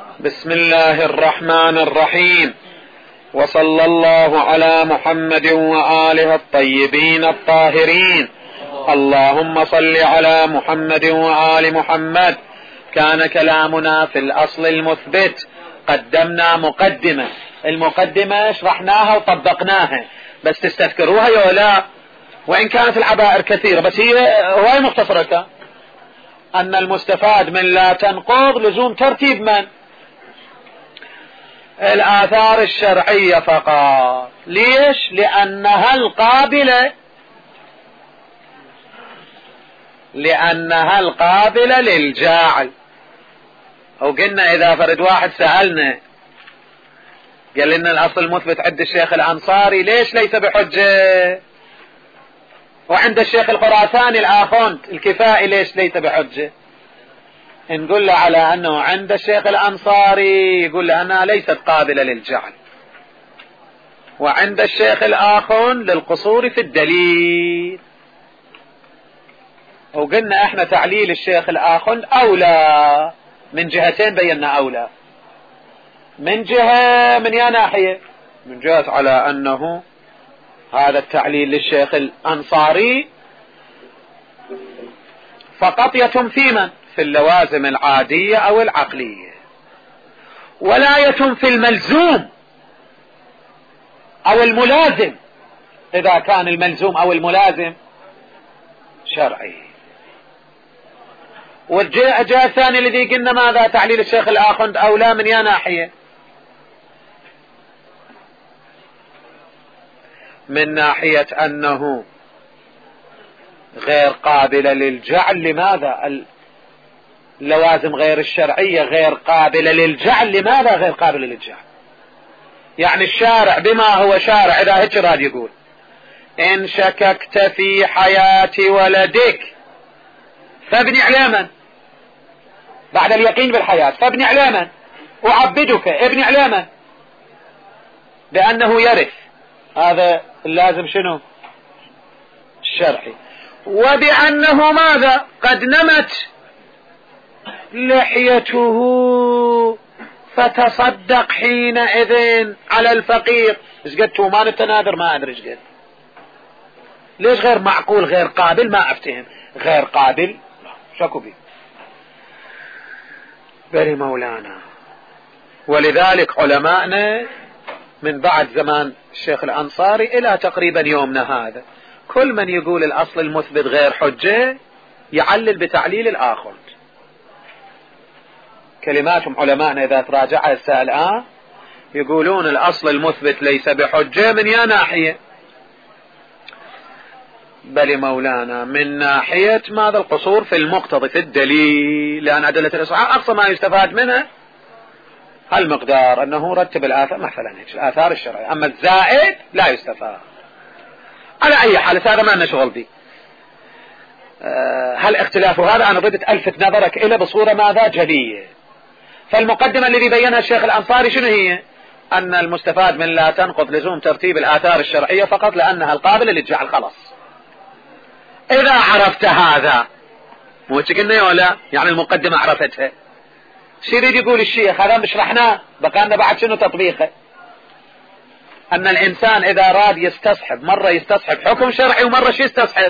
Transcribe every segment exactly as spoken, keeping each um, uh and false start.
بسم الله الرحمن الرحيم، وصلى الله على محمد وآله الطيبين الطاهرين. اللهم صل على محمد وآل محمد. كان كلامنا في الأصل المثبت، قدمنا مقدمة، المقدمة شرحناها وطبقناها، بس تستذكروها يا لا، وإن كانت العبائر كثيرة بس هي هواي مختصرة. أن المستفاد من لا تنقض لزوم ترتيب من الآثار الشرعية فقط. ليش؟ لأنها القابلة لأنها القابلة للجاعل. أو قلنا إذا فرد واحد سألنا قال لنا الأصل المثبت عند الشيخ الأنصاري ليش ليس بحجة، وعند الشيخ الخراساني الآخوند الكفائي ليش ليس بحجة، نقول له على أنه عند الشيخ الأنصاري يقول له أنها ليست قابلة للجعل، وعند الشيخ الآخوند للقصور في الدليل. وقلنا احنا تعليل الشيخ الآخوند أولى من جهتين، بينا أولى من جهة من يا ناحية، من جهة على أنه هذا التعليل للشيخ الأنصاري فقط يتم في من في اللوازم العادية أو العقلية، ولا يتم في الملزوم أو الملازم إذا كان الملزوم أو الملازم شرعي. والجهة الثانية الذي قلنا ماذا تعليل الشيخ الآخوند أولى من يا ناحية، من ناحية أنه غير قابلة للجعل. لماذا اللوازم غير الشرعية غير قابلة للجعل؟ لماذا غير قابلة للجعل؟ يعني الشارع بما هو شارع إذا هيك راد يقول إن شككت في حياة ولدك فابني على من؟ بعد اليقين بالحياة فابني على من؟ أعبدك ابني على من؟ بأنه يرث. هذا اللازم شنو؟ الشرعي. وبأنه ماذا؟ قد نمت لحيته فتصدق حينئذ على الفقير. ايش قد تومان التنادر؟ ما ادري ايش قد. ليش غير معقول غير قابل؟ ما افتهم. غير قابل شكو بي بري مولانا. ولذلك علماءنا من بعد زمان الشيخ الأنصاري إلى تقريبا يومنا هذا كل من يقول الأصل المثبت غير حجة يعلل بتعليل الآخوند. كلماتهم علماءنا إذا تراجعها السائل الآن يقولون الأصل المثبت ليس بحجة من يا ناحية، بل مولانا من ناحية ماذا؟ القصور في المقتضي في الدليل، لأن أدلة الإصحاح أقصى ما يستفاد منها المقدار أنه رتب الآثار مثلا هيك الآثار الشرعية، أما الزائد لا يستفاد. على أي حال هذا ما لنا شغل به. أه هل اختلاف هذا أنا ردت ألفت نظرك إلى بصورة ماذا جلية. فالمقدمة الذي بينها الشيخ الأنصاري شنو هي؟ أن المستفاد من لا تنقض لزوم ترتيب الآثار الشرعية فقط لأنها القابلة للجعل. خلاص إذا عرفت هذا مو قلنا ولا يعني المقدمة عرفتها. شو يريد يقول الشيخ؟ هذا مش شرحناه بقى لنا بعد شنو تطبيقه؟ أن الإنسان إذا راد يستصحب مرة يستصحب حكم شرعي ومرة شو يستصحب؟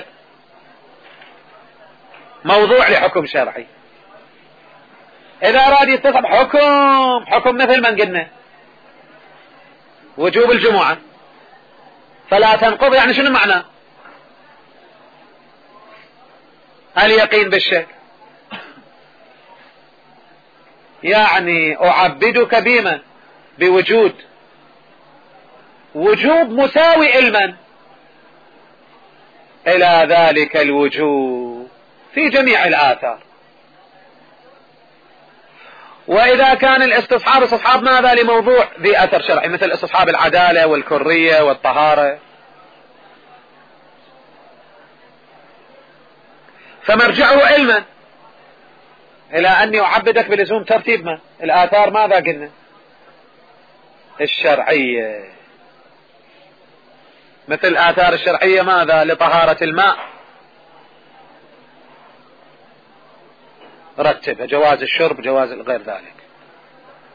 موضوع لحكم شرعي. إذا راد يستصحب حكم حكم مثل ما قلنا وجوب الجمعة فلا تنقض، يعني شنو معنى؟ اليقين بالشك، يعني أعبدك بما بوجود وجوب مساوي علما إلى ذلك الوجوب في جميع الآثار. وإذا كان الاستصحاب استصحاب ماذا؟ لموضوع ذي أثر شرعي مثل استصحاب العدالة والكرية والطهارة، فمرجعه علما إلى أني أعبدك بلزوم ترتيب ما الآثار ماذا قلنا؟ الشرعية. مثل الآثار الشرعية ماذا؟ لطهارة الماء رتبها، جواز الشرب جواز غير ذلك.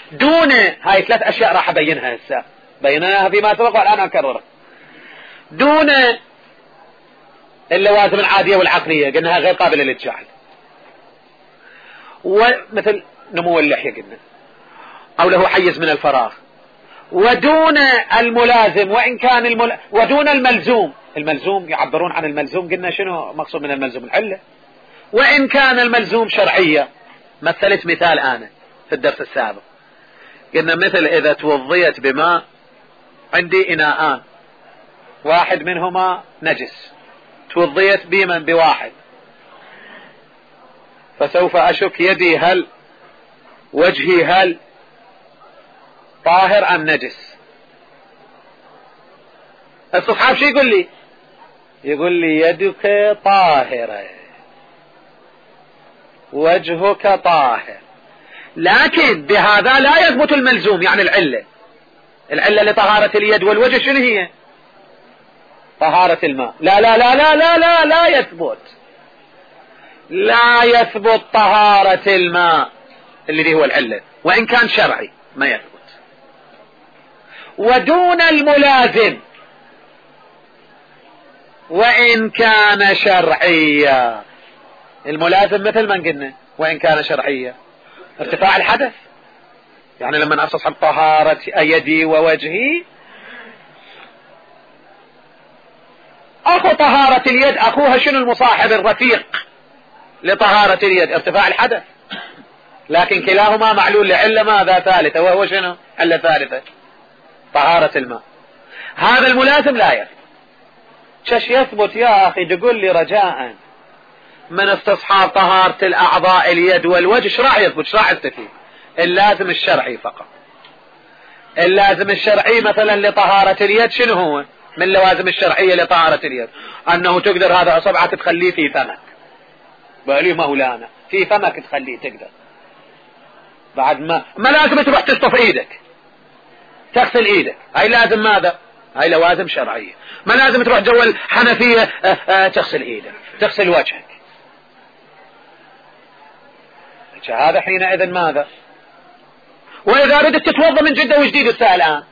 دون هاي ثلاث أشياء راح أبينها هسه، بيناها فيما سبق والآن أكررها. دون اللوازم العادية والعقلية قلناها غير قابلة للجعل، ومثل نمو اللحية قلنا أو له حيز من الفراغ. ودون الملازم وإن كان المل... ودون الملزوم. الملزوم يعبرون عن الملزوم، قلنا شنو مقصود من الملزوم؟ العلة. وإن كان الملزوم شرعية، مثلت مثال أنا في الدرس السابق، قلنا مثل إذا توضيت بماء، عندي إناءان واحد منهما نجس، توضيت بمن بواحد، فسوف أشك يدي هل وجهي هل طاهر أم نجس. الصحاب شو يقول لي؟ يقول لي يدك طاهرة وجهك طاهر، لكن بهذا لا يثبت الملزوم، يعني العلة. العلة لطهارة اليد والوجه شنو هي؟ طهارة الماء. لا لا لا لا لا لا لا يثبت، لا يثبت طهارة الماء اللي هو العلة، وإن كان شرعي ما يثبت. ودون الملازم وإن كان شرعيا. الملازم مثل ما قلنا وإن كان شرعيا، ارتفاع الحدث، يعني لما أستصحب طهارة يدي ووجهي، أخو طهارة اليد أخوها شنو؟ المصاحب الرفيق لطهارة اليد، ارتفاع الحدث، لكن كلاهما معلول لعلة ماذا ثالثة، وهو شنو؟ علة ثالثة طهارة الماء. هذا الملازم لا يثبت. شش يثبت يا أخي؟ تقول لي رجاء من استصحاب طهارة الأعضاء اليد والوجه ايش راح يثبت؟ ايش راح يستفيد؟ اللازم الشرعي فقط. اللازم الشرعي مثلا لطهارة اليد شنو هو من اللوازم الشرعية لطهارة اليد؟ أنه تقدر هذا أصبعك تخليه في فمك، بقولي مولانا في فمك تخليه تقدر، بعد ما ما لازم تروح تشطف ايدك تغسل ايدك، هاي لازم ماذا؟ هاي لوازم شرعية. ما لازم تروح جوا الحنفية اه اه تغسل ايدك تغسل وجهك، هذا حينئذ ماذا؟ وإذا ردت تتوضا من جدة وجديد الساعة الآن،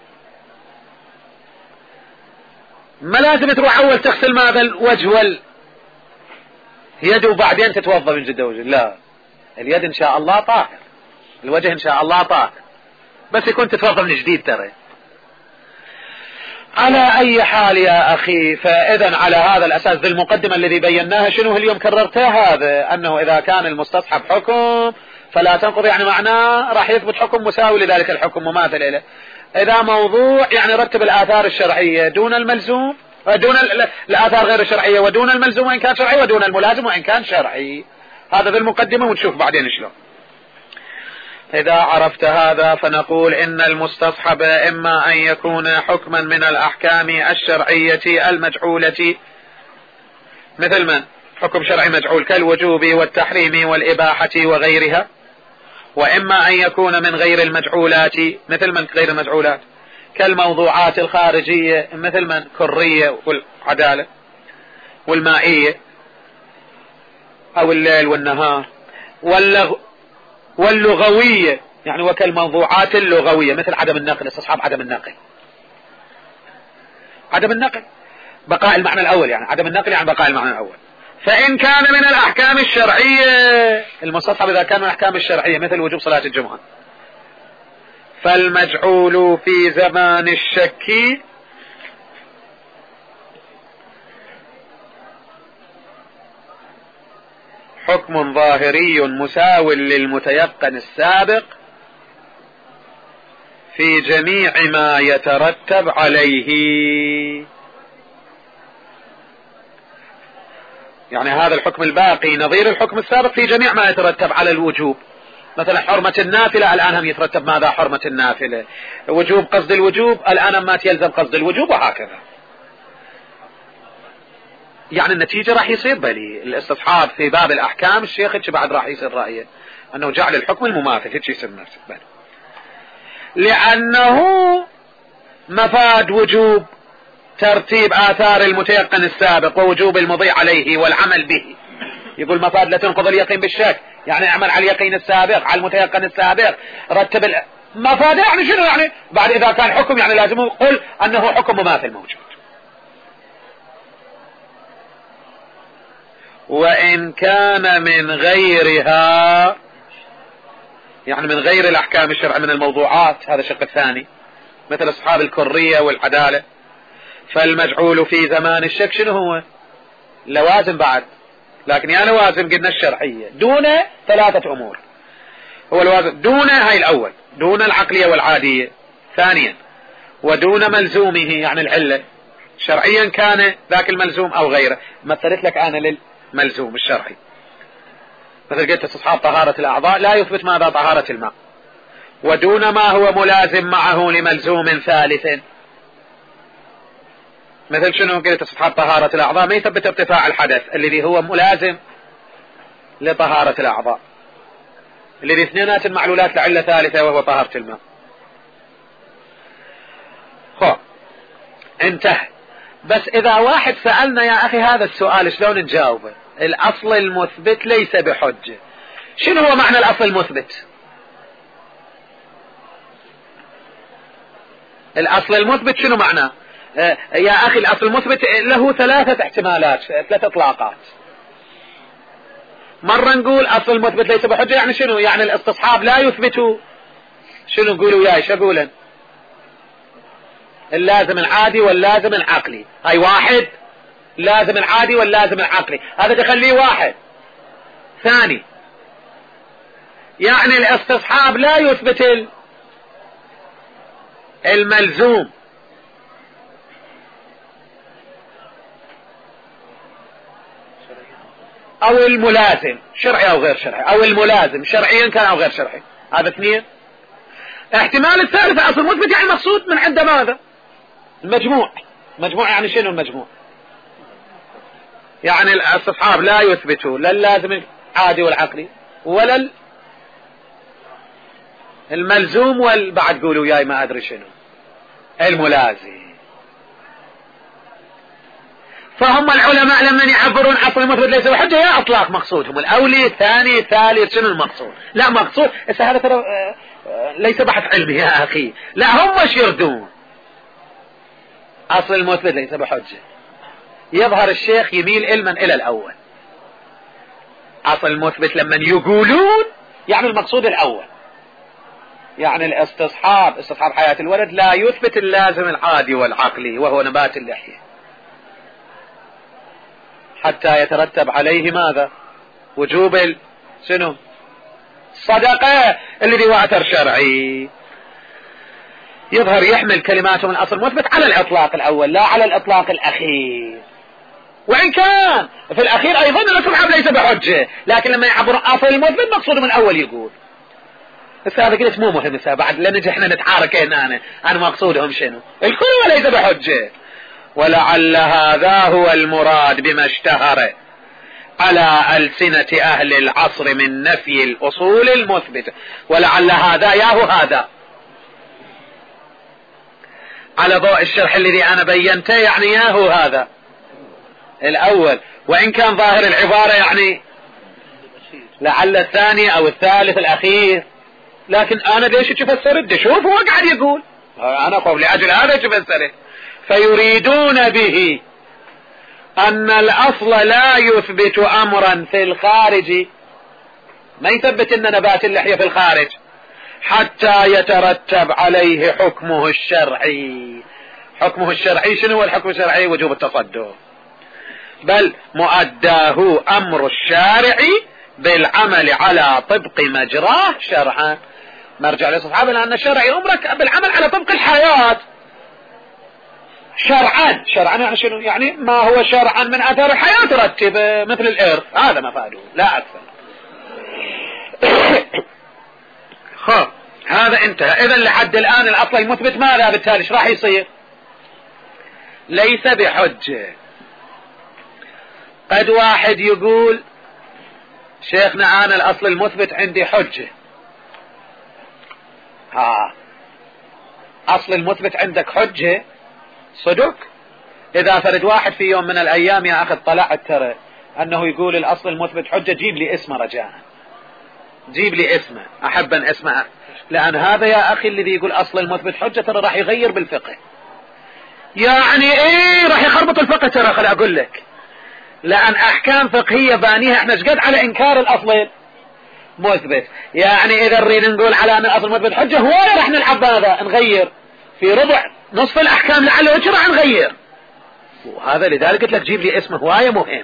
ما لازم تروح أول تغسل ماذا؟ الوجه واليد وبعدين تتوضا من جدة وجديد، لا، اليد إن شاء الله طاهر، الوجه إن شاء الله طاهر، بس يكون تتوضا من جديد ترى. على أي حال يا أخي، فإذا على هذا الأساس بالمقدمة الذي بيناها شنو اليوم كررتها، هذا أنه إذا كان المستصحب حكم فلا تنقض، يعني معناه راح يثبت حكم مساوي لذلك الحكم مماثل له. إذا موضوع يعني رتب الآثار الشرعية دون الملزوم، دون الآثار غير الشرعية ودون الملزوم وإن كان شرعي، ودون الملازم وإن كان شرعي. هذا بالمقدمة ونشوف بعدين شلون. إذا عرفت هذا فنقول إن المستصحب إما أن يكون حكما من الأحكام الشرعية المجعولة، مثل من؟ حكم شرعي مجعول كالوجوب والتحريم والإباحة وغيرها، وإما أن يكون من غير المجعولات، مثل من غير المجعولات؟ كالموضوعات الخارجية، مثل من؟ كرية والعدالة والمائية أو الليل والنهار، واللغ واللغوية، يعني وكالموضوعات اللغوية مثل عدم النقل، استصحاب عدم النقل. عدم النقل بقاء المعنى الأول، يعني عدم النقل يعني بقاء المعنى الأول. فإن كان من الأحكام الشرعية، المستصحب إذا كان من الأحكام الشرعية مثل وجوب صلاة الجمعة، فالمجعول في زمان الشك حكم ظاهري مساو للمتيقن السابق في جميع ما يترتب عليه. يعني هذا الحكم الباقي نظير الحكم السابق في جميع ما يترتب على الوجوب، مثلا حرمة النافلة الآن هم يترتب ماذا؟ حرمة النافلة، وجوب قصد الوجوب الآن ما يلزم قصد الوجوب، وهكذا. يعني النتيجة راح يصير بلي الاستصحاب في باب الأحكام الشيخ هيك بعد راح يصير رأيه أنه جعل الحكم المماثل هيك يصير نفسه بلي، لأنه مفاد وجوب ترتيب آثار المتيقن السابق ووجوب المضي عليه والعمل به، يقول مفاد لا تنقض اليقين بالشك، يعني اعمل على اليقين السابق، على المتيقن السابق، رتب ال... مفاد يعني شنو يعني؟ بعد اذا كان حكم يعني لازم يقول انه حكم مماثل موجود. وان كان من غيرها، يعني من غير الاحكام الشرع من الموضوعات، هذا الشق الثاني، مثل اصحاب الكرية والعدالة، فالمجعول في زمان الشك شنو هو؟ لوازم بعد، لكن يا لوازم قلنا الشرعية دون ثلاثة امور. هو الوازم دون هاي الاول، دون العقلية والعادية، ثانيا ودون ملزومه يعني العلة، شرعيا كان ذاك الملزوم او غيره. مثلت لك انا للملزوم الشرعي، مثل قلت استصحاب طهارة الاعضاء لا يثبت ماذا؟ طهارة الماء. ودون ما هو ملازم معه لملزوم ثالث، مثل شنو؟ قلت استصحاب طهارة الاعضاء ما يثبت ارتفاع الحدث الذي هو ملازم لطهارة الاعضاء، الذي اثنينات المعلولات لعلة ثالثة وهو طهارة الماء. خو انتهى. بس اذا واحد سألنا يا اخي هذا السؤال شلون نجاوبه؟ الاصل المثبت ليس بحجة. شنو هو معنى الاصل المثبت؟ الاصل المثبت شنو معناه؟ آه يا اخي الاصل المثبت له ثلاثة احتمالات، ثلاثة اطلاقات. مرة نقول اصل المثبت ليس بحجة، يعني شنو؟ يعني الاستصحاب لا يثبتوا شنو؟ نقولوا وياي شو اقولا؟ اللازم العادي واللازم العقلي. هاي واحد، لازم العادي واللازم العقلي، هذا تخليه واحد. ثاني يعني الاستصحاب لا يثبت الملزوم، او الملازم شرعي او غير شرعي، او الملازم شرعيا كان او غير شرعي. هذا اثنين. احتمال الثالث اصل مثبت يعني مقصود من عند ماذا؟ المجموع. مجموع يعني شنو المجموع؟ يعني الاستصحاب لا يثبتوا لا اللازم العادي والعقلي ولا الملزوم والبعد قولوا ياي ما ادري شنو الملازم. فهم العلماء لما يعبرون اصل المثبت ليس بحجة يا اطلاق مقصودهم الاولي الثاني الثالث شنو المقصود؟ لا مقصود هذا ترى ليس بحث علمي يا اخي، لا هم ايش يردون؟ اصل المثبت ليس بحجة. يظهر الشيخ يميل علما الى الاول. اصل المثبت لما يقولون يعني المقصود الاول، يعني الاستصحاب استصحاب حياة الولد لا يثبت اللازم العادي والعقلي وهو نبات اللحية حتى يترتب عليه ماذا؟ وجوب شنو؟ صدقة الذي واتر شرعي. يظهر يحمل كلماتهم الاصل المثبت على الاطلاق الاول لا على الاطلاق الاخير، وان كان في الاخير ايضا الاستصحاب ليس بحجة، لكن لما يعبر اصل المثبت مقصود من الاول يقول. بس هذا قلت مو مهم هسه بعد لا نجي احنا نتعارك هنا انا انا مقصودهم شنو؟ الكل ليس بحجة. ولعل هذا هو المراد بما اشتهر على ألسنة أهل العصر من نفي الأصول المثبتة. ولعل هذا ياهو هذا على ضوء الشرح الذي أنا بينته يعني ياهو هذا الأول، وإن كان ظاهر العبارة يعني لعل الثاني أو الثالث الأخير، لكن أنا ليش تفسرت؟ شوف هو قاعد يقول أنا قول لأجل هذا تفسرت. فيريدون به أن الأصل لا يثبت أمرا في الخارج، ما يثبت أن نبات اللحية في الخارج حتى يترتب عليه حكمه الشرعي. حكمه الشرعي شنو هو الحكم الشرعي؟ وجوب التصدق، بل مؤداه أمر الشارع بالعمل على طبق مجراه شرعا. مرجع للصحابة لأن الشرع يأمرك بالعمل على طبق الحياة شرعا. شرعا يعني شنو؟ يعني ما هو شرعا من اثار الحياة ترتب مثل الارث، هذا مفاده لا اكثر. خب هذا انتهى. اذا لحد الان الاصل المثبت ماذا بالتالي ايش راح يصير؟ ليس بحجة. قد واحد يقول شيخنا انا الاصل المثبت عندي حجة. ها اصل المثبت عندك حجة صدق؟ اذا فرد واحد في يوم من الايام يا اخي طلعت ترى أنه يقول الأصل المثبت حجة، جيب لي اسمه رجاء، جيب لي اسمه، أحب أن أسمع، لأن هذا يا أخي الذي يقول أصل المثبت حجة ترى راح يغير بالفقه، يعني إيه راح يخربط الفقه ترى. خلي أقول لك، لأن أحكام فقهية بانيها إحنا شقد على إنكار الأصل مثبت، يعني إذا نريد نقول على أن الأصل مثبت حجة هو راح نلعب هذا، نغير في ربع نصف الأحكام لعله وجه راح نغير، وهذا لذلك قلت لك جيب لي اسمه هواية مهم.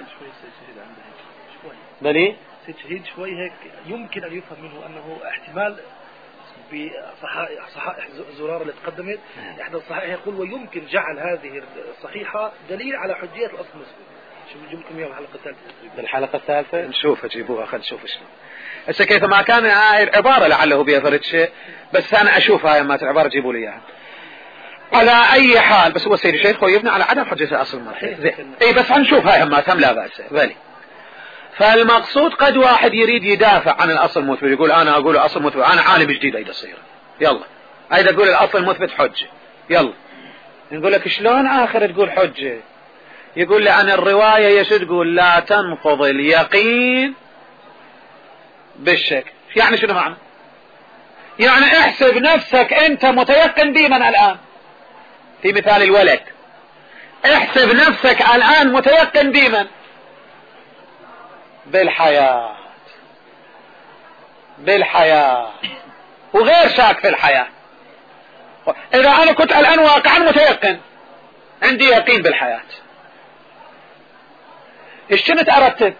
بلي تجهيد شوي هيك يمكن أن يفهم منه أنه احتمال بصحائح صحائح زرار اللي تقدمت إحدى الصحائح يقول ويمكن جعل هذه الصحيحة دليل على حجية الأصل المسلم. شو بجيب لكم إياه الحلقة الثالثة؟ بالحلقة الثالثة نشوف جيبوها، خل نشوف شنو هسه كيف ما كان عبارة لعله بيفرد شيء، بس أنا أشوف هاي ما العبارة جيبوا لي إياها. على أي حال بس هو السيد الشيخ يبنى على عدم حجة الأصل المرحلة. إيه بس هنشوف هاي ما تم لا بأس بالي. فالمقصود قد واحد يريد يدافع عن الأصل المثبت، يقول أنا أقول الأصل المثبت، أنا عالم جديد أيضا صير، يلا أيضا تقول الأصل المثبت حجة، يلا نقول لك شلون آخر تقول حجة؟ يقول لأن الرواية يش تقول لا تنقض اليقين بالشك. يعني شنو معنى؟ يعني احسب نفسك أنت متيقن بمن الآن، في مثال الولد احسب نفسك الآن متيقن بمن؟ بالحياة، بالحياة وغير شاك في الحياة. إذا أنا كنت الآن واقعا متيقن عندي يقين بالحياة، إيش كنت أرتب؟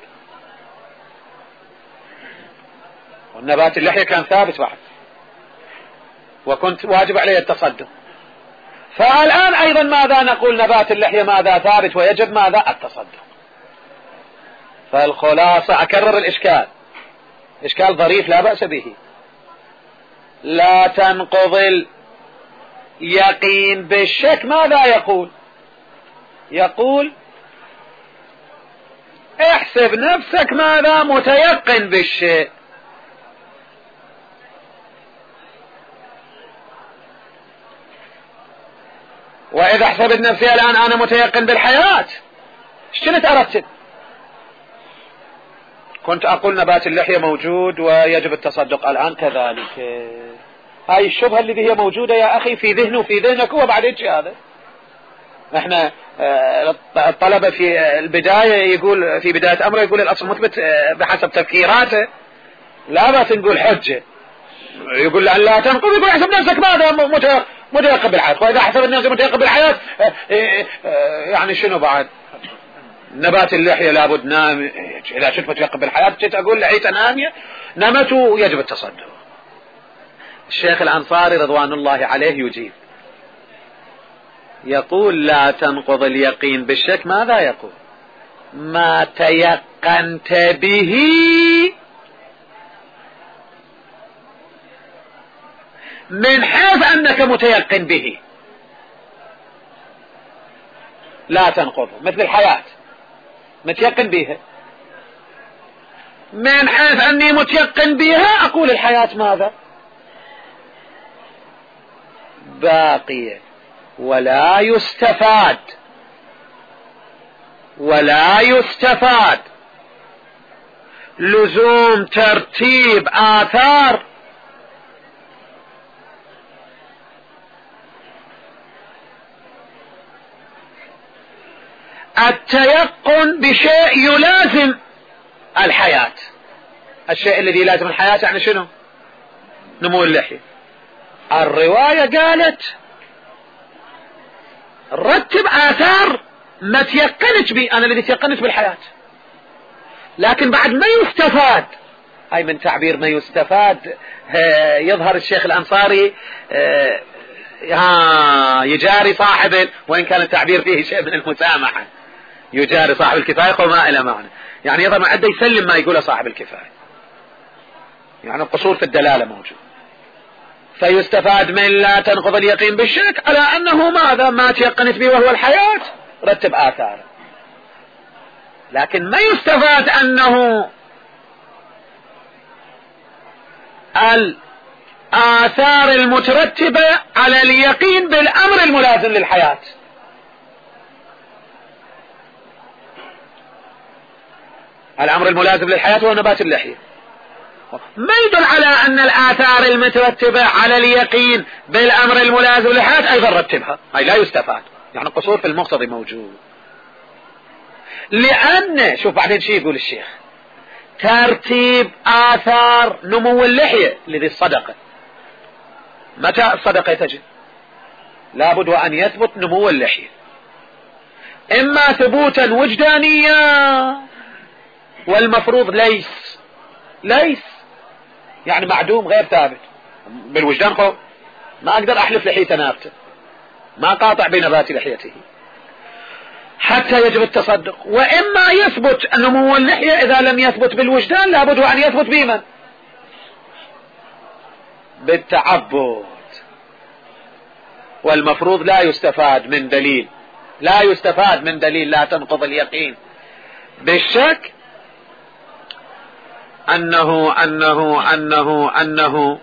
والنبات اللحية كان ثابت بعد، وكنت واجب علي التصدق، فالآن أيضا ماذا نقول؟ نبات اللحية ماذا ثابت ويجب ماذا؟ التصدق. فالخلاصة أكرر الإشكال، إشكال ظريف لا بأس به. لا تنقض اليقين بالشك، ماذا يقول؟ يقول احسب نفسك ماذا؟ متيقن بالشيء. وإذا حسبت نفسي الآن أنا متيقن بالحياة، شنو ترتب؟ كنت أقول نبات اللحية موجود ويجب التصدق، الآن كذلك. هاي الشبهة اللي هي موجودة يا أخي في ذهنه وفي ذهنك هو بعد إيش هذا. احنا الطلبة في البداية يقول في بداية أمره يقول الأصل مثبت بحسب تفكيراته، لا بس نقول حجة، يقول لأن لا تنقض، يقول احسب نفسك ماذا؟ متيقن بالحياة. وإذا حسب الناس متيقن بالحياة يعني شنو بعد؟ نبات اللحية لابد نام، إذا شفت متيقن بالحياة جيت أقول لعيت نامية نمت ويجب التصدق. الشيخ الأنصاري رضوان الله عليه يجيب، يقول لا تنقض اليقين بالشك، ماذا يقول؟ ما تيقنت به من حيث أنك متيقن به لا تنقضه، مثل الحياة متيقن بها، من حيث أني متيقن بها أقول الحياة ماذا؟ باقية. ولا يستفاد ولا يستفاد لزوم ترتيب آثار التيقن بشيء يلازم الحياة. الشيء الذي يلازم الحياة يعني شنو؟ نمو اللحية. الرواية قالت رتب آثار ما تيقنت بي، أنا الذي تيقنت بالحياة، لكن بعد ما يستفاد، هاي من تعبير ما يستفاد يظهر الشيخ الأنصاري ها يجاري صاحب، وإن كان التعبير فيه شيء من المسامحة، يجاري صاحب الكفاية وما إلى معنى، يعني يظهر ما عده يسلم ما يقوله صاحب الكفاية، يعني القصور في الدلالة موجود. فيستفاد من لا تنقض اليقين بالشك على أنه ماذا؟ ما تيقنت به وهو الحياة، رتب آثاره. لكن ما يستفاد أنه الآثار المترتبة على اليقين بالأمر الملازم للحياة. الأمر الملازم للحياة هو نبات اللحية. ما يدل على أن الآثار المترتبة على اليقين بالأمر الملازم للحياة أيضا رتبها، أي لا يستفاد. يعني القصور في المقتضي موجود، لأن شوف بعدين شيء يقول الشيخ: ترتيب آثار نمو اللحية لذي الصدقة. متى الصدقة تجد؟ لابد وأن يثبت نمو اللحية، إما ثبوتا وجدانيا، والمفروض ليس ليس يعني معدوم غير ثابت بالوجدان. قول ما أقدر أحلف لحيته نابته، ما قاطع بنبات لحيته، حتى يجب التصدق. وإما يثبت نمو اللحية، إذا لم يثبت بالوجدان لابد أن يثبت بمن؟ بالتعبد. والمفروض لا يستفاد من دليل لا يستفاد من دليل لا تنقض اليقين بالشك أنه أنه أنه أنه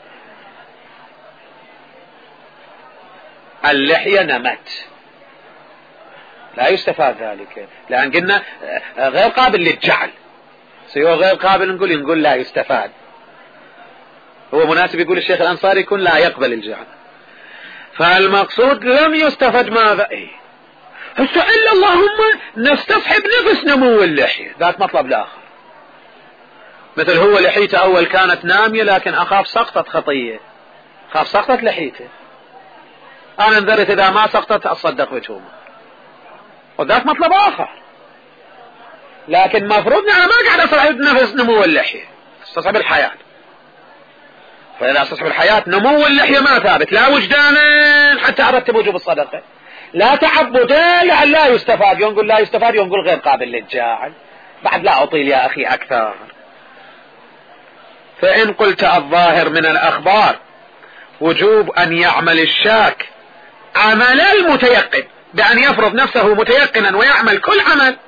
اللحية نمت. لا يستفاد ذلك، لأن قلنا غير قابل للجعل. سيو غير قابل نقول نقول لا يستفاد. هو مناسب يقول الشيخ الأنصاري يكون لا يقبل الجعل. فالمقصود لم يستفد ماذا؟ إيه هسه إلا اللهم نستصحب نفس نمو اللحية، ذات مطلب الآخر. مثل هو لحيته أول كانت نامية، لكن أخاف سقطت خطية، خاف سقطت لحيته، أنا انذرت إذا ما سقطت أصدق بتومة، وذات مطلب آخر. لكن مفروض أنا ما قاعد أستصحب نفس نمو اللحية، استصحب الحياة. فإذا استصحب الحياة نمو اللحية ما ثابت، لا وجدانا حتى أرتب وجوب الصدقة، لا تعبدا لعل لا يستفاد. ينقل لا يستفاد، ينقل غير قابل للجاعل. بعد لا أطيل يا أخي أكثر. فإن قلت الظاهر من الأخبار وجوب أن يعمل الشاك عمل المتيقن، بأن يفرض نفسه متيقنا ويعمل كل عمل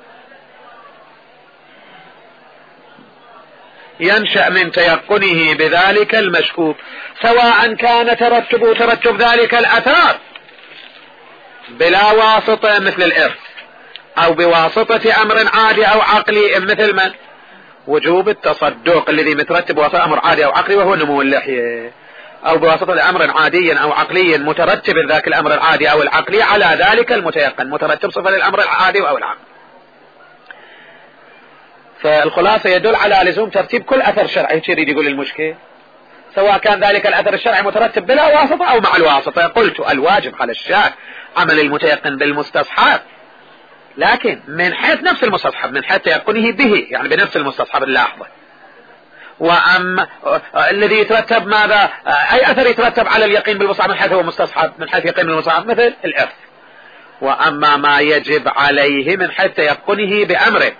ينشأ من تيقنه بذلك المشكوك، سواء كان ترتب ترتب ذلك الأثار بلا واسطة مثل الإرث، أو بواسطة أمر عادي أو عقلي مثل من وجوب التصدق الذي مترتب واسطة أمر عادي أو عقلي وهو نمو اللحية، أو بواسطة أمر عادي أو عقلي مترتب ذاك الأمر العادي أو العقلي على ذلك المتيقن، مترتب صفة للأمر العادي أو العقلي. فالخلاصة يدل على لزوم ترتيب كل أثر شرعي. يريد يقول المشكل سواء كان ذلك الأثر الشرعي مترتب بلا واسطة أو مع الواسطة. قلت الواجب على الشاك عمل المتيقن بالمستصحب، لكن من حيث نفس المستصحب، من حيث تيقنه به، يعني بنفس المستصحب اللحظة. وأما الذي يترتب ماذا؟ أي أثر يترتب على اليقين بالمستصحب من حيث هو مستصحب، من حيث يقين بالمستصحب مثل الإرث. وأما ما يجب عليه من حيث تيقنه بأمره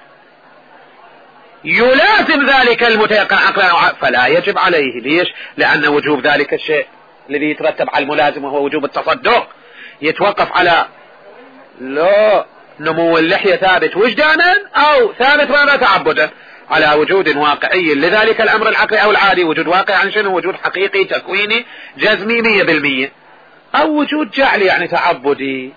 يلازم ذلك المتيقن عقلا فلا يجب عليه. ليش؟ لأن وجوب ذلك الشيء الذي يترتب على الملازم وهو وجوب التصدق يتوقف على لا نمو اللحية ثابت وجدانا أو ثابت ماذا تعبدا، على وجود واقعي لذلك الأمر العقلي أو العادي. وجود واقعي عن شنو؟ وجود حقيقي تكويني جزمي مية بالمية، أو وجود جعلي يعني تعبدي.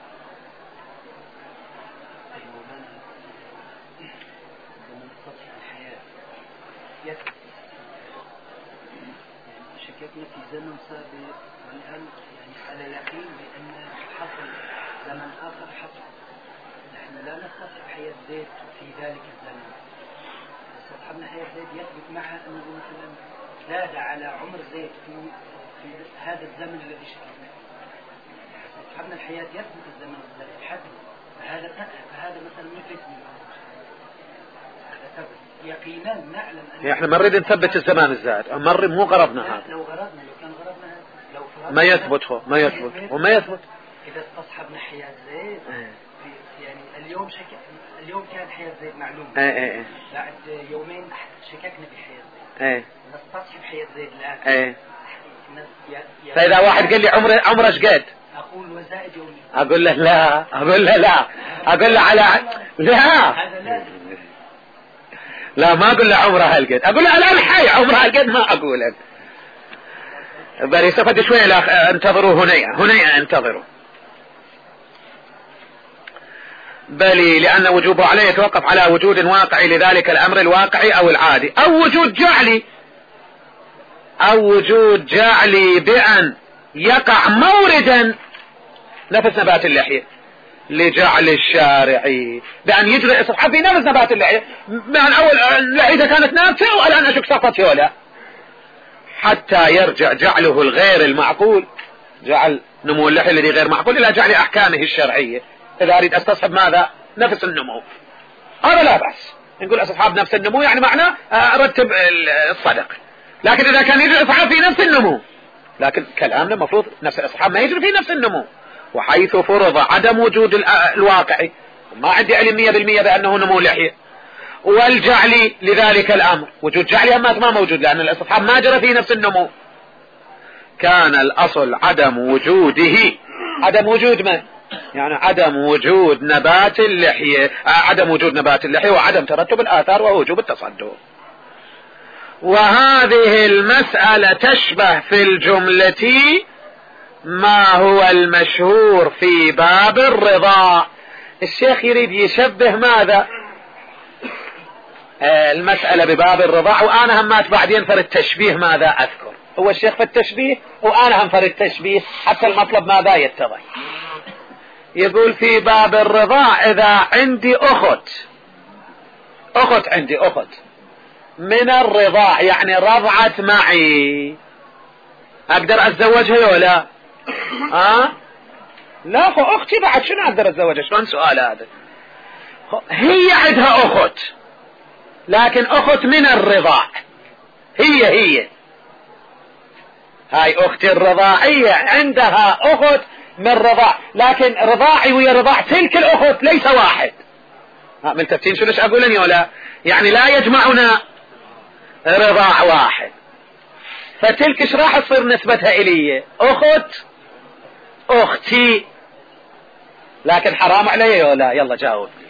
شككنا في زمن سابق والآن يعني على يقين بأن حصل زمن آخر حصل. نحن لا نستصحب حياة زيد في ذلك الزمن، استصحبنا حياة زيد يثبت معها أنه مثلا زاد على عمر زيد في في هذا الزمن الذي شككنا. استصحبنا الحياة يثبت الزمن الذي حدث، فهذا فهذا مثلا مثل يقينا نعلم أن احنا ما نريد نثبت الزمان الزائد، مر مو غرضنا هذا. لو غرضنا لو كان غرضنا لو ما يثبت هو ما يثبت وما يثبت. إذا استصحبنا حياة زيد في يعني اليوم شك اليوم كان حياة زيد معلومة. ايه ايه بعد يومين شككنا بحياة زيد. ايه نستصحب حياة زيد الآن. ايه فإذا واحد قال لي عمره عمره ايش قد؟ أقول وزائد يومين. أقول له لا أقول له لا أقول له على لا هذا لازم. لا ما أقول له عمره هالقد، أقول له الآن حي عمره هالقد ما أقول لك. بل يستفد شوي. لا انتظروا هنيئة هنيئة انتظروا. بل لأن وجوبه عليه يتوقف على وجود واقعي لذلك الأمر الواقعي أو العادي، أو وجود جعلي أو وجود جعلي بأن يقع موردا نفس نبات اللحية لجعل الشارعي بأن يجري الاستصحاب في نفس نبات اللحية، من أول إذا كانت نابتة والآن أشك سقطت ولا، حتى يرجع جعله الغير المعقول، جعل نمو اللحية الذي غير معقول، إلى جعل أحكامه الشرعية. إذا أريد أستصحب ماذا؟ نفس النمو، هذا لا بأس. نقول استصحاب نفس النمو يعني معناه أرتب الصدق، لكن إذا كان يجري الاستصحاب في نفس النمو، لكن كلامنا مفروض نفس الاستصحاب ما يجري في نفس النمو. وحيث فرض عدم وجود الواقعي، ما عندي علم مية بالمية بأنه نمو لحية، والجعلي لذلك الأمر وجود جعلي أما ما موجود لأن الاستصحاب ما جرى في نفس النمو، كان الأصل عدم وجوده. عدم وجود من؟ يعني عدم وجود نبات اللحية، عدم وجود نبات اللحية وعدم ترتب الآثار ووجوب التصدق. وهذه المسألة تشبه في الجملة ما هو المشهور في باب الرضا. الشيخ يريد يشبه ماذا؟ آه المسألة بباب الرضا، وأنا همات بعدين فر التشبيه ماذا أذكر. هو الشيخ في التشبيه وأنا هم فر التشبيه حتى المطلب ماذا يتضح. يقول في باب الرضا إذا عندي أخت أخت عندي أخت من الرضاع يعني رضعت معي، أقدر أتزوجها ولا ها؟ لا خو أختي بعد شنو أقدر أتزوجها؟ شلون سؤال هذا؟ هي عندها أخت لكن أخت من الرضاع، هي هي هاي أختي الرضاعية عندها أخت من رضاع، لكن رضاعي ويا رضاع تلك الأخت ليس واحد. ها ملتفتين شو ليش أقولني ولا؟ يعني لا يجمعنا رضاع واحد، فتلك ايش راح تصير نسبتها إلي؟ أخت أختي، لكن حرام علي ولا؟ يلا جاوبني.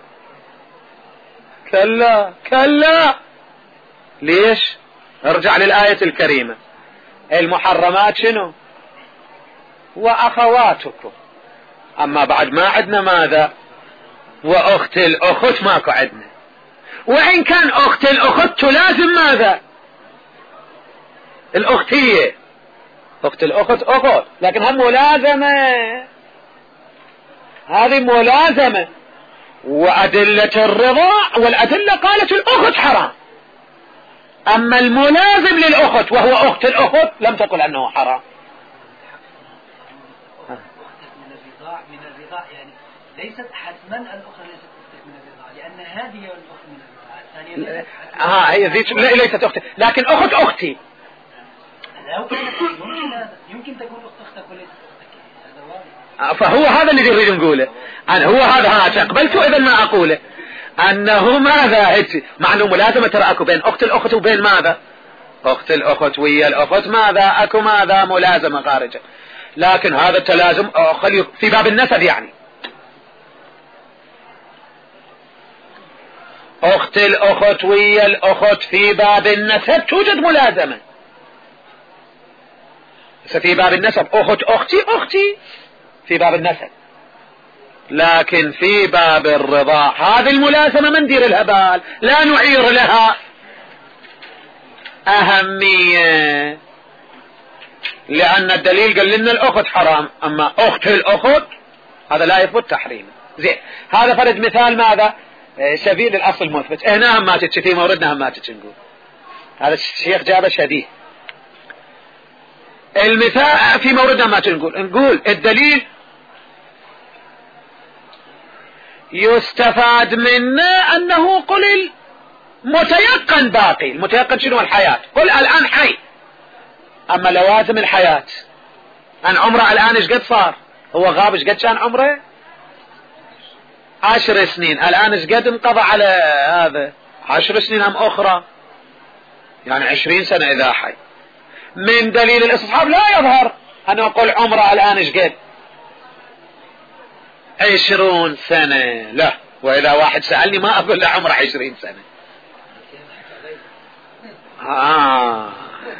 كلا كلا. ليش؟ ارجع للآية الكريمة، المحرمات شنو؟ وأخواتكم. أما بعد ما عندنا ماذا؟ وأخت الأخت ماكو عندنا، وإن كان أخت الأخت تلازم ماذا؟ الأختية. أخت الأخت أخت لكن هم ملازمة، هذه ملازمة. وأدلة الرضاع والأدلة قالت الأخت حرام، أما الملازم للأخت وهو أخت الأخت لم تقل أنه حرام. من الرضاع من الرضاع يعني ليست حتما الأخرى ليست أختك من الرضاع، لأن هذه الأخت من الرضاع الثانية ليست حتما. ها هي ذيك ليست أختي لكن أخت أختي. لو كانت يمكن هذا يمكن تكون أخت أختك وليست أختك، هذا واضح. فهو هذا الذي يريد نقوله، أنا هو هذا ها أقبلته إذا ما أقوله أنه ماذا هيك مع أنه ملازمة ترى أكو بين أخت الأخت وبين ماذا؟ أخت الأخت ويا الأخت ماذا؟ أكو ماذا؟ ملازمة خارجة، لكن هذا التلازم في باب النسب يعني أخت الأخت ويا الأخت في باب النسب توجد ملازمة. في باب النسب أخت أختي أختي في باب النسب، لكن في باب الرضاع هذه الملازمة ما ندير لها بال، لا نعير لها أهمية، لأن الدليل قال لنا الأخت حرام، أما أخت الأخت هذا لا يثبت تحريم. زين هذا فرد مثال ماذا؟ شبيه للأصل المثبت. هنا هم ما تتش في موردنا هم ما تتش نقول هذا الشيخ جابه شبيه. المثال في موردنا ما تتش نقول نقول الدليل يستفاد منه أنه قل المتيقن باقي. المتيقن شنو؟ الحياة. قل الآن حي، أما لوازم الحياة أن عمره الآن إيش قد صار؟ هو غاب إيش قد كان عمره؟ عشر سنين، الآن إيش قد انقضى على هذا؟ عشر سنين هم أخرى، يعني عشرين سنة إذا حي. من دليل الاستصحاب لا يظهر أن أقول عمره الآن إيش قد؟ عشرون سنة. لا، وإذا واحد سألني ما أقول له عمره عشرين سنة. آه.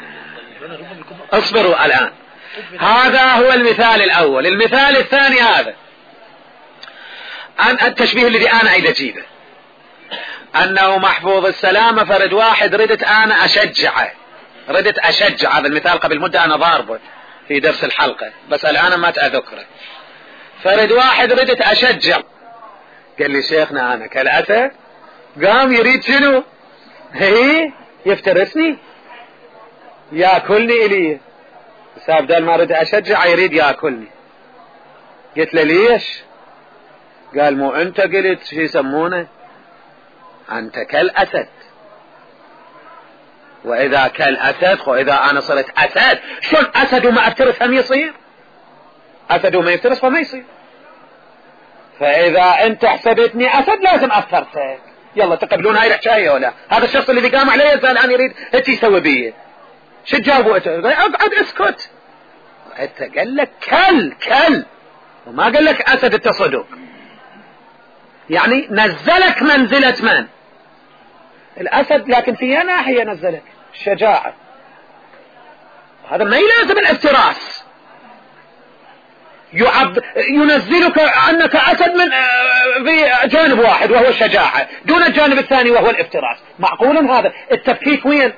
اصبروا الآن. هذا هو المثال الأول. المثال الثاني هذا أن التشبيه الذي أنا أريد أجيبه أنه محفوظ السلامة فرد واحد ردت أنا أشجعه، ردت أشجع. هذا المثال قبل مدة أنا ضاربه في درس الحلقة بس الآن ما أذكره. فرد واحد ردت أشجع، قال لي شيخنا أنا كالأسد قام يريد شنو؟ هي يفترسني ياكلني إليه، بس بدل ما رد أشجع يريد ياكلني. قلت له ليش؟ قال مو أنت قلت شو يسمونه أنت كالأسد، وإذا كالأسد وإذا أنا صرت أسد شلون أسد وما أفترس هم يصير؟ أسد وما يفترس فما يصير. فإذا أنت حسبتني أسد لازم أفترسك. يلا تقبلون هاي الحكاية ولا؟ هذا الشخص اللي قام عليه الآن يريد هتي يسوي بيه شو تجاوبوا أنت؟ اقعد اسكت. أنت قال لك كل كل وما قال لك أسد التصدق، يعني نزلك منزلة من؟ الأسد، لكن في ناحية نزلك الشجاعة. هذا ما يلازم الافتراس، يعب ينزلك أنك أسد من في جانب واحد وهو الشجاعة دون الجانب الثاني وهو الافتراس. معقول هذا التفكيك وين؟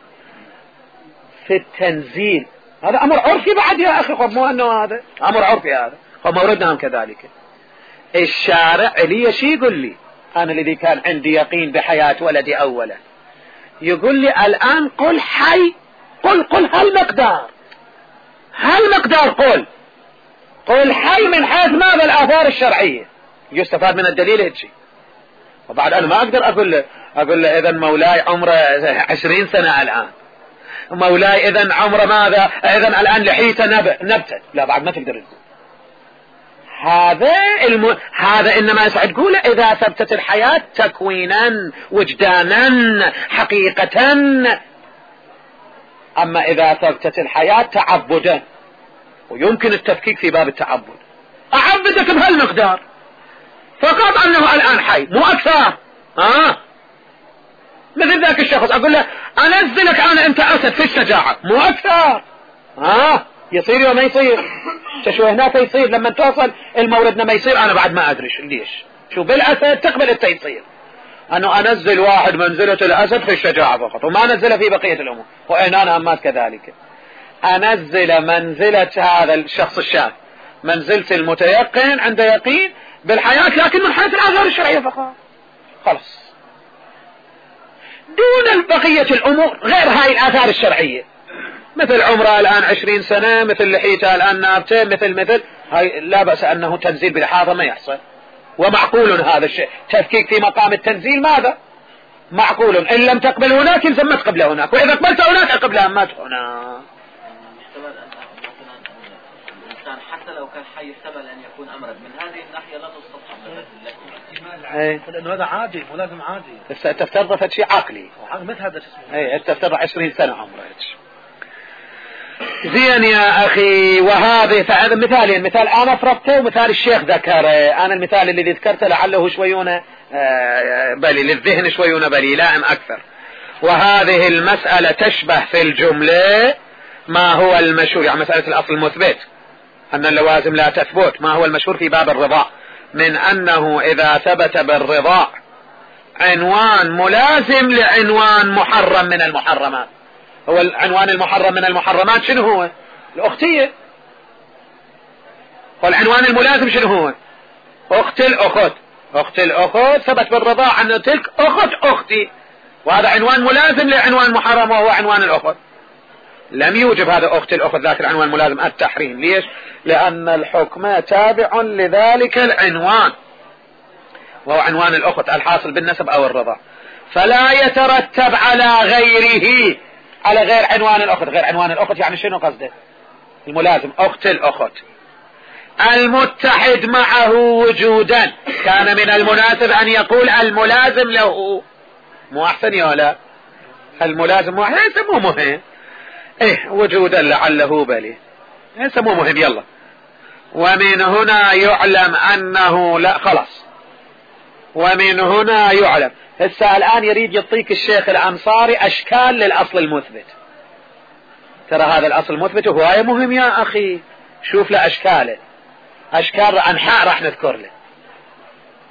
في التنزيل. هذا أمر عرفي بعد يا أخي، خب مو أنه هذا أمر عرفي، هذا خب موردنا هم كذلك. الشارع لي شي يقول لي أنا الذي كان عندي يقين بحياة ولدي أولا، يقول لي الآن قل حي، قل قل هالمقدار هالمقدار قل قل حي من حيث ماذا الآثار الشرعية يستفاد من الدليل هيك. وبعد أنا ما أقدر أقول له أقول له إذن مولاي عمره عشرين سنة الآن، مولاي إذن عمره ماذا، إذن الآن لحيته نبتت، لا بعد ما تقدر تقول هذا الم... هذا إنما يسعد تقوله إذا ثبتت الحياة تكوينا وجدانا حقيقة. أما إذا ثبتت الحياة تعبدا، ويمكن التفكيك في باب التعبد، أعبدك بهالمقدار فقط أنه الآن حي مو أكثر. آه مثل ذاك الشخص أقول له أنزلك أنا أنت أسد في الشجاعة مو أكثر. آه يصير وما يصير، شو هناك يصير لما توصل الموردنا ما يصير. أنا بعد ما أدري ليش. شو بالأسد تقبل التيصير أنه أنزل واحد منزلة الأسد في الشجاعة فقط وما أنزل في بقية الأمور، وإن أنا أمات كذلك أنزل منزلة هذا الشخص الشاذ منزلة المتيقن عنده يقين بالحياة لكن من حيث الآثار الشرعية فقط خلص، دون بقية الأمور غير هاي الآثار الشرعية. مثل عمره الآن عشرين سنة، مثل لحيته الآن نابته، مثل مثل هاي لا بأس أنه تنزيل بالحاضر ما يحصل، ومعقول هذا الشيء. تفكيك في مقام التنزيل ماذا؟ معقول. إن لم تقبل هناك يلزم ما تقبل هناك، وإذا قبلت هناك أقبل هناك. الإنسان حتى لو كان حي يحتمل أن يكون أمرد، من هذه الناحية لا تستطيع ايه لأنه هذا عادي ولازم عادي. تفترض شيء عقلي مثل هذا اسمه ايه تفترض عشرين سنة عمره. زين يا أخي. وهذا فهذا مثالين، مثال أنا فرقته ومثال الشيخ ذكره. أنا المثال الذي ذكرته لعله شويونه بلي للذهن شويونه بلي لائم أكثر. وهذه المسألة تشبه في الجملة ما هو المشهور، يعني مسألة الأصل المثبت أن اللوازم لا تثبت، ما هو المشهور في باب الرضاع من أنه إذا ثبت بالرضاع عنوان ملازم لعنوان محرم من المحرمات. هو العنوان المحرم من المحرمات شنو هو؟ الأختية. والعنوان الملازم شنو هو؟ أخت الأخت. أخت الأخت ثبت بالرضاع أن تلك أخت أختي، وهذا عنوان ملازم لعنوان محرم وهو عنوان الأخت. لم يوجب هذا أخت الأخت ذاك العنوان الملازم التحريم. ليش؟ لأن الحكم تابع لذلك العنوان وهو عنوان الأخت الحاصل بالنسب أو الرضا، فلا يترتب على غيره، على غير عنوان الأخت. غير عنوان الأخت يعني شنو قصده؟ الملازم أخت الأخت المتحد معه وجودا. كان من المناسب أن يقول الملازم له، مو أحسن يا لا؟ الملازم مو ليس مو مهم، إيه وجودا لعله بلي ليس مو مهم. يلا. ومن هنا يعلم أنه لا خلاص. ومن هنا يعلم. هسه الآن يريد يعطيك الشيخ الأنصاري أشكال للأصل المثبت. ترى هذا الأصل المثبت هو مهم يا أخي، شوف له أشكاله، أشكال أنحاء راح نذكر له.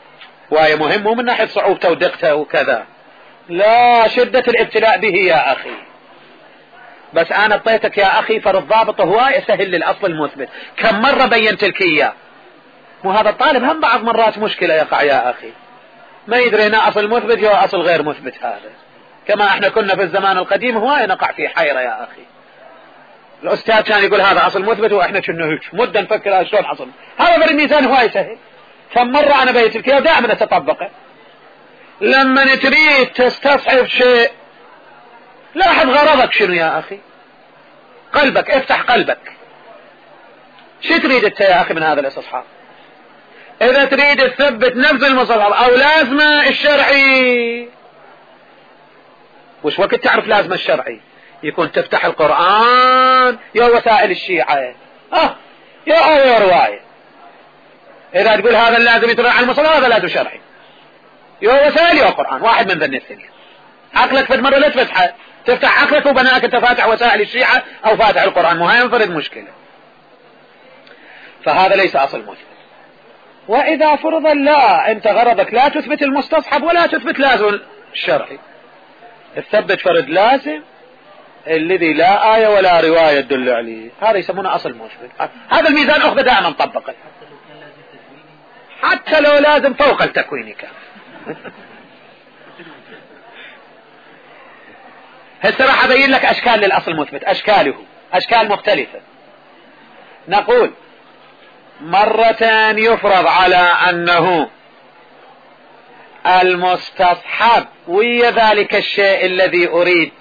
هواية مهم مو من ناحية صعوبته ودقته وكذا، لا، شدة الابتلاء به يا أخي. بس أنا اعطيتك يا أخي فرض ضابط هواية سهل للأصل المثبت، كم مرة بينت لك إياه. مو هذا الطالب هم بعض مرات مشكلة يقع يا أخي، ما يدري هنا أصل مثبت يا أصل غير مثبت. هذا كما احنا كنا في الزمان القديم هواية نقع في حيرة يا أخي. الأستاذ كان يقول هذا أصل مثبت وإحنا كنا هيك مدة نفكر شلون أصل. هذا بالميزان هواية سهل، كم مرة أنا بيت الكيو دائما أتطبقه. لما تريد تستصحب شيء لاحظ غرضك شنو يا أخي، قلبك، افتح قلبك، شو تريد انت يا أخي من هذا الاستصحاب؟ إذا تريد تثبت نفس المصطلح أو لازمة الشرعي، وش وقت تعرف لازمة الشرعي؟ يكون تفتح القرآن يا وسائل الشيعة اه يا آية يا رواية. إذا تقول هذا اللازم يتبع على المصطلح هذا لازم شرعي، يا وسائل يا قرآن، واحد من ذن الثنين. عقلك فد مرة لا تفتحه، تفتح عقلك وبناك انت فاتح وسائل الشيعة او فاتح القرآن، مو هاي انفرد مشكلة. فهذا ليس اصل مثبت. واذا فرض لا انت غرضك لا تثبت المستصحب ولا تثبت لازم الشرعي، تثبت فرد لازم الذي لا آية ولا رواية تدل عليه، هذا يسمونه اصل مثبت. هذا الميزان اخذه دائما طبقه، حتى لو لازم فوق التكويني كان. هسه راح ابين لك اشكال للاصل المثبت، اشكاله اشكال مختلفة. نقول مرة يفرض على انه المستصحب ويا ذلك الشيء الذي اريد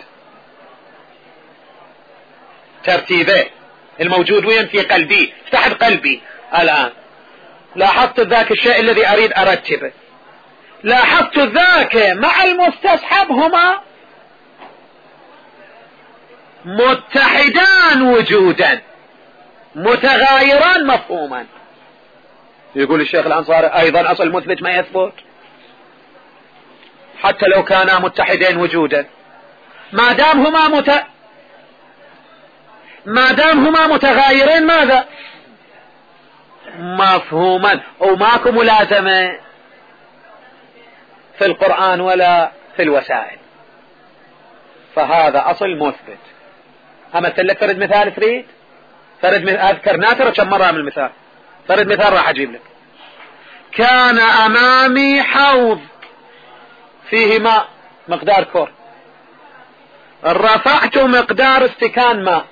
ترتيبه الموجود وين في قلبي، افتح قلبي الان، لاحظت ذاك الشيء الذي اريد ارتبه، لاحظت ذاك مع المستصحب هما متحدان وجودا متغايران مفهوما. يقول الشيخ الأنصاري ايضا اصل مثبت ما يثبت حتى لو كانا متحدين وجودا، ما دام هما مت... ما دام هما متغايرين ماذا مفهوما، وماكو ملازمة في القرآن ولا في الوسائل، فهذا اصل مثبت. امثل لك فرد مثال تريد، فرد مثال اذكر ناتر كم مرة من المثال، فرد مثال راح اجيب لك. كان امامي حوض فيه ماء مقدار كور، رفعت مقدار استكان ماء،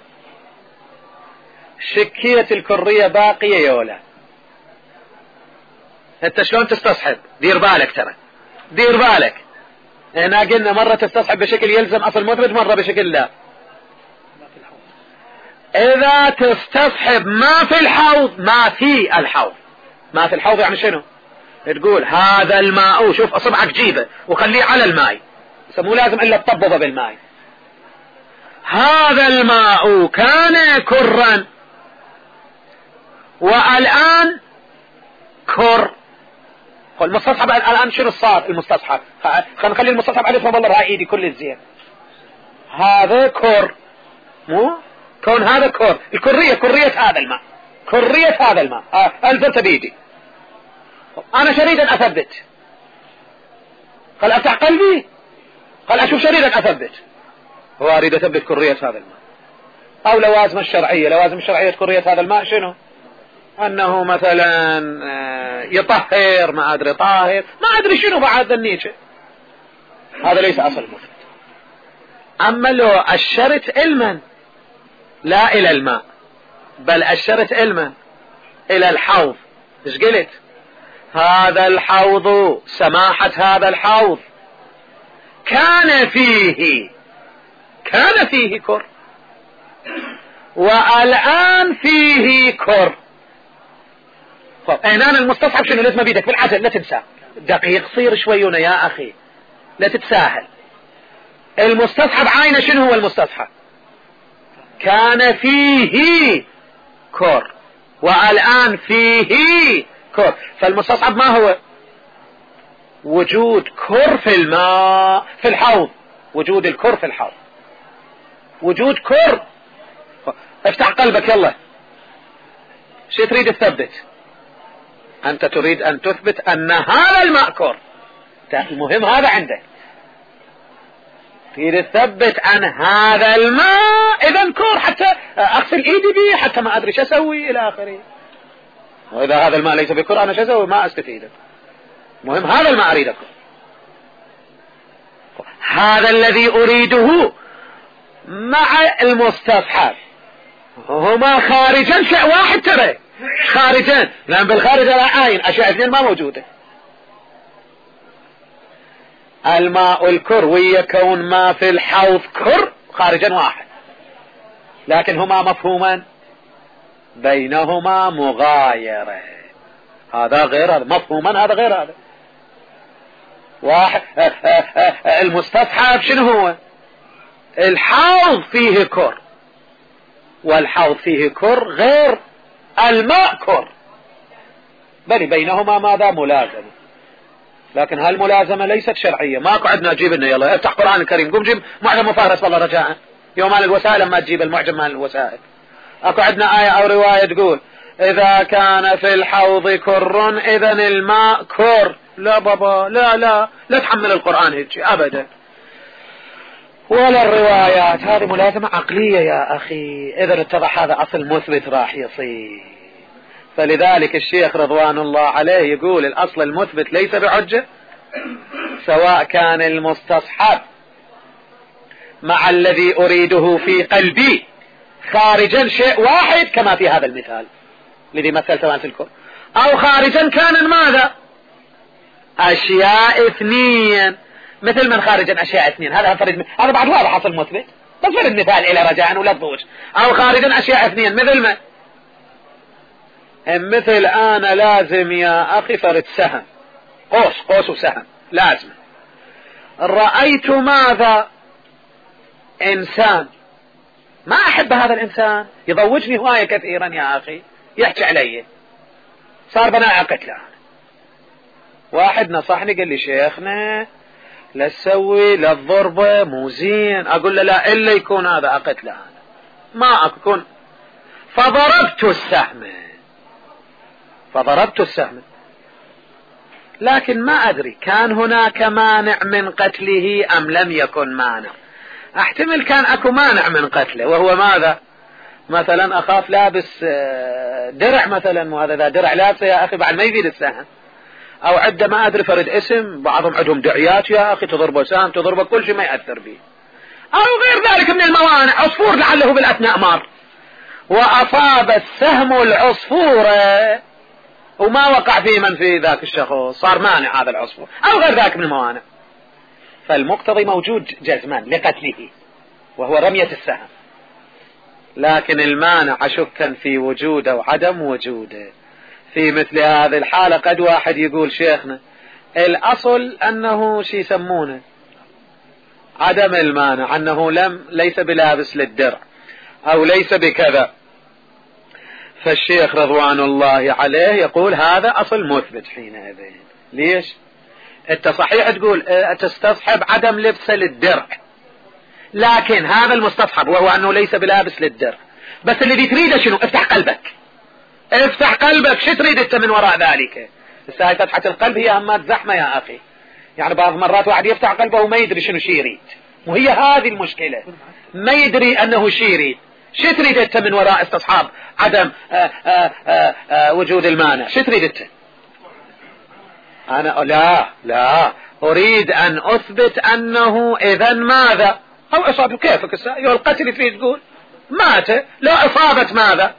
شكيت الكرية باقية يا ولا. انت شلون تستصحب؟ دير بالك، ترى دير بالك، هنا قلنا مرة تستصحب بشكل يلزم اصل مثبت، مرة بشكل لا. اذا تستصحب ما في الحوض، ما في الحوض، ما في الحوض يعني شنو؟ تقول هذا الماء، شوف اصبعك جيبه وخليه على الماء، مو لازم الا تطببه بالماء. هذا الماء كان كرا والان كر. المستصحب الان شنو صار؟ المستصحب خلينا نخلي المستصحب عليه فضل الله ايدي كل الزين، هذا كر، مو كون هذا كور، الكرية كرية هذا الماء، كرية هذا الماء آه. ألزمت بيدي، أنا شريدا أثبت، قال أفتح قلبي، قال أشوف شريدا أثبت، هو أريد أثبت كرية هذا الماء. أو لوازم الشرعية، لوازم الشرعية كرية هذا الماء شنو؟ أنه مثلا يطهر، ما أدري طاهر، ما أدري شنو بعد النيشة، هذا ليس أصل مثبت. أما لو أشرت علما لا إلى الماء بل أشرت علما إلى الحوض، إيش قلت؟ هذا الحوض، سماحة هذا الحوض كان فيه كان فيه كر والآن فيه كر. طب أنا المستصحب شنو؟ لازم بيدك بالعجل، لا تنسى، دقيق صير شوينا يا أخي، لا تتساهل. المستصحب عاينة شنو هو المستصحب؟ كان فيه كر والآن فيه كر، فالمستصحب ما هو؟ وجود كر في الماء في الحوض، وجود الكر في الحوض، وجود كر. افتح قلبك يلا، شو تريد تثبت؟ أنت تريد أن تثبت أن هذا الماء كر، المهم هذا عندك، تريد تثبت أن هذا الماء إذا كر، حتى أغسل إيدي به، حتى ما أدري شو أسوي إلى آخره. وإذا هذا الماء ليس بكر أنا شو أسوي؟ ما أستفيد. المهم هذا الماء أريده. هذا الذي أريده مع المستصحب هما خارجا شيء واحد، ترى خارجا، لأن بالخارج لا عين، أشياء اثنين ما موجودة. الماء الكر ويكون ما في الحوض كر خارجا واحد، لكن هما مفهوما بينهما مغايرة، هذا غير هذا، مفهوما هذا غير هذا. واحد المستصحب شنو هو؟ الحوض فيه كر، والحوض فيه كر غير الماء كر، بل بينهما ماذا؟ ملازمة. لكن هالملازمة ليست شرعية. ماكو عندنا جيب لنا يلا افتح قرآن الكريم، قم جيب معجم مفارس والله رجاء، يوم مال الوسائل لما تجيب المعجم مال الوسائل. اكو عندنا آية او رواية تقول اذا كان في الحوض كر اذا الماء كر. لا بابا، لا لا لا تحمل القرآن هيك ابدا، ولا الروايات، هذه ملازمة عقلية يا اخي. اذا اتضح هذا اصل مثبت راح يصير. فلذلك الشيخ رضوان الله عليه يقول الاصل المثبت ليس بحجة، سواء كان المستصحب مع الذي اريده في قلبي خارجا شيء واحد كما في هذا المثال الذي مثل سواء في الكون، او خارجا كان ماذا؟ اشياء اثنين، مثل من خارجا اشياء اثنين، هذا فرد، هذا بعد واضح اصل مثبت، بس فرد مثال الى رجاء ولا تضوج. او خارجا اشياء اثنين مثل ما مثل انا لازم يا اخي فرد سهم، قوس قوس وسهم لازم. رأيت ماذا؟ انسان، ما احب هذا الانسان، يضوجني هواية كثيرا يا اخي، يحكي علي، صار بناء قتله. واحد نصحني قال لي شيخنا لا تسوي لا الضربة مو زين، اقول له لا الا يكون هذا قتله، ما اكون. فضربت السهم فضربت السهم لكن ما ادري كان هناك مانع من قتله ام لم يكن مانع. احتمل كان اكو مانع من قتله، وهو ماذا؟ مثلا اخاف لابس درع مثلا، وهذا ذا درع لابسه يا اخي بعد ما يفيد السهم، او عده ما ادري فرد اسم، بعضهم عندهم دعيات يا اخي تضربه سهم تضربه كل شيء ما يأثر به، او غير ذلك من الموانع. عصفور لعله بالاثناء مار واصاب السهم العصفورة وما وقع في من في ذاك الشخص، صار مانع هذا العصفور، او غير ذلك من الموانع. فالمقتضي موجود جزما لقتله وهو رمية السهم، لكن المانع شكا في وجوده وعدم وجوده. في مثل هذه الحالة قد واحد يقول شيخنا الأصل أنه شي يسمونه عدم المانع، أنه لم ليس بلابس للدرع أو ليس بكذا. فالشيخ رضوان الله عليه يقول هذا أصل مثبت حينئذ. ليش؟ أنت صحيح تقول تستصحب عدم لبسه للدرع، لكن هذا المستصحب وهو أنه ليس بلابس للدرع، بس الذي تريده شنو؟ افتح قلبك، افتح قلبك، شو تريد انت من وراء ذلك؟ هاي فتحة القلب هي همات زحمة يا اخي، يعني بعض مرات واحد يفتح قلبه وما يدري شنو شي يريد، وهي هذه المشكلة، ما يدري انه شي يريد. شو تريد انت من وراء استصحاب عدم آآ آآ آآ وجود المانع؟ شو تريد انت؟ انا لا لا اريد ان اثبت انه اذا ماذا؟ او اصابه كيفك القتل تريد تقول مات، لا اصابت ماذا؟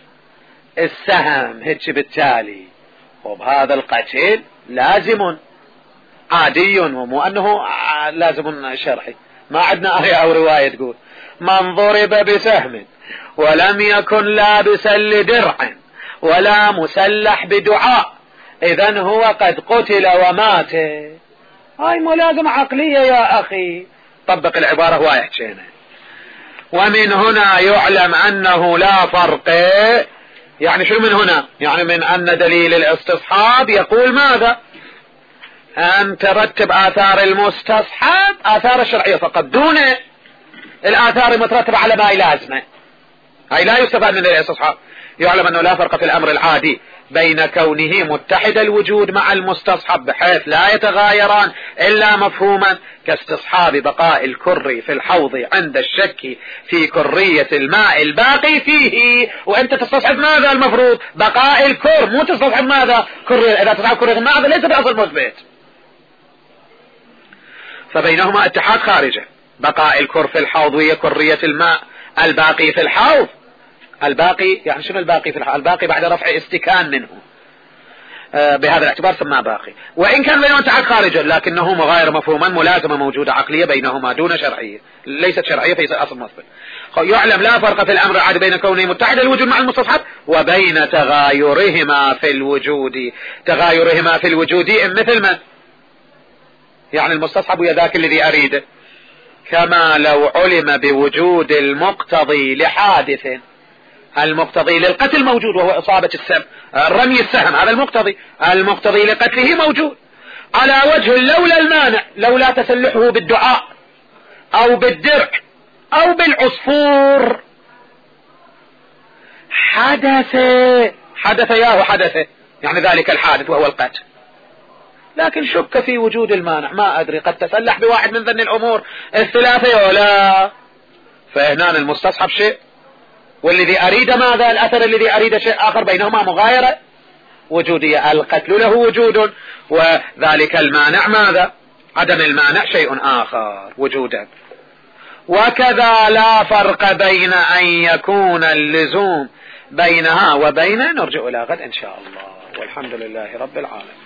السهم هيك. بالتالي وبهذا القتل لازم عادي، ومو انه لازم شرعي. ما عندنا آية او رواية تقول من ضرب بسهم ولم يكن لابسا لدرع ولا مسلح بدعاء اذن هو قد قتل ومات. هاي ملازمة عقلية يا اخي، طبق العبارة هواي حكينا. ومن هنا يعلم انه لا فرق، يعني شو من هنا؟ يعني من أن دليل الاستصحاب يقول ماذا؟ أن ترتب آثار المستصحب آثار الشرعية فقط، دون الآثار المترتبة على ما لازمه. أي لا يستفاد من الاستصحاب. يعلم أنه لا فرق في الأمر العادي بين كونه متحد الوجود مع المستصحب بحيث لا يتغايران إلا مفهوما، كاستصحاب بقاء الكر في الحوض عند الشك في كرية الماء الباقي فيه. وأنت تستصحب ماذا؟ المفروض بقاء الكر، مو تستصحب ماذا؟ كرية. إذا تستصحب كرية الماء هذا ليس بأصل مثبت. فبينهما اتحاد خارجه. بقاء الكر في الحوض وهي كرية الماء الباقي في الحوض. الباقي يعني شنو الباقي في الحوض؟ الباقي بعد رفع استكان منه، آه بهذا الاعتبار سماه باقي. وإن كان بينهما اتحاد خارجه لكنه مغاير مفهوما، ملازمة موجودة عقلية بينهما دون شرعية، ليست شرعية في أصل مثبت. يعلم لا فرق في الأمر العادي بين كونه متحد الوجود مع المستصحب وبين تغايرهما في الوجود. تغايرهما في الوجود مثل من؟ يعني المستصحب هي ذاك الذي أريده، كما لو علم بوجود المقتضي لحادث، المقتضي للقتل موجود وهو إصابة السهم، رمي السهم، هذا المقتضي، المقتضي لقتله موجود على وجه لولا المانع، لولا تسلحه بالدعاء أو بالدرع أو بالعصفور حدث حدث ياه حدث يعني ذلك الحادث وهو القتل، لكن شك في وجود المانع، ما أدري قد تسلح بواحد من ذن الأمور الثلاثة ولا، فهنا المستصحب شيء والذي أريد ماذا؟ الأثر الذي أريد شيء آخر، بينهما مغايرة وجودية. القتل له وجود وذلك المانع ماذا؟ عدم المانع شيء آخر وجودا. وكذا لا فرق بين أن يكون اللزوم بينها وبين. نرجع إلى غد إن شاء الله، والحمد لله رب العالمين.